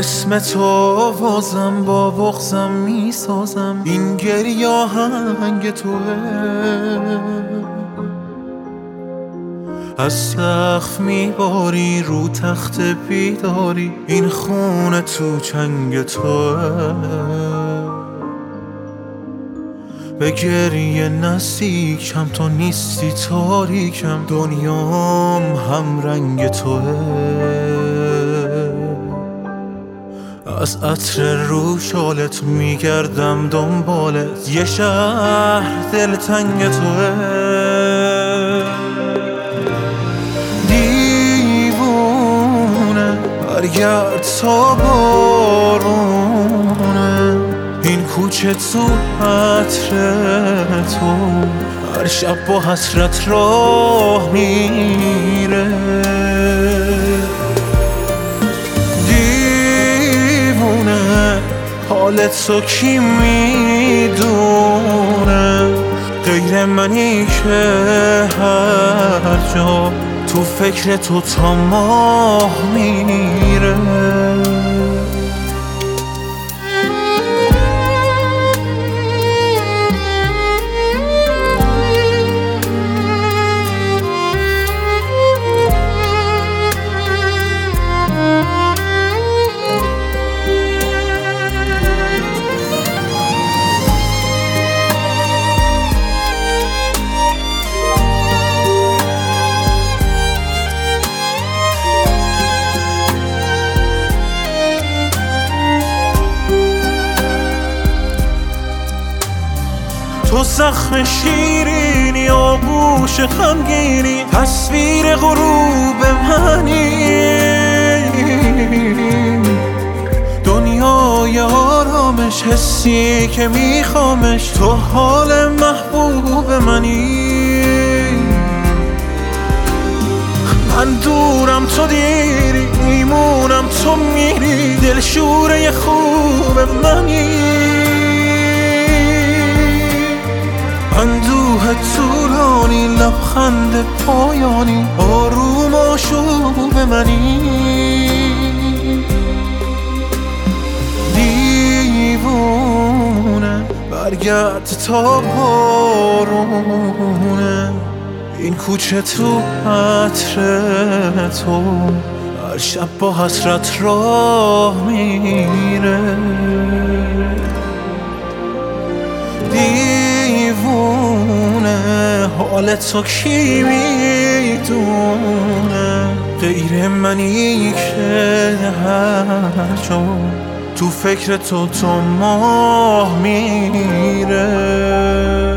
اسم تو بازم با بغضم میسازم، این گریه آهنگ توه. از سقف میباری رو تخت بیداری، این خونه تو چنگ توه. به گریه نزدیکم، تو نیستی تاریکم، دنیام هم رنگ توه. از عطر رو شالت میگردم دنبالت، یه شهر دلتنگ توه. دیوونه برگرد تا بارونه، این کوچه تو عطر تو هر شب با حسرت راه میره. دیوونه حالت رو کی میدونه، غیر منی که هر جا تو فکر تو تا ماه میره. تو زخم شیرینی، آغوش غمگینی، تصویر غروب منی. دنیای آرامش، حسی که میخوامش، تو حال محبوب منی. من دورم تو دیری، میمونم تو میری، دلشوره خوب منی. اندوه طولانی، لبخند پایانی، آروم آشوب منی. دیوونه برگرد تا بارونه، این کوچه تو عطر تو هر شب با حسرت راه میره. دیوونه حالت رو کی میدونه، غیر منی که هر جا تو فکر تو تا ماه میره.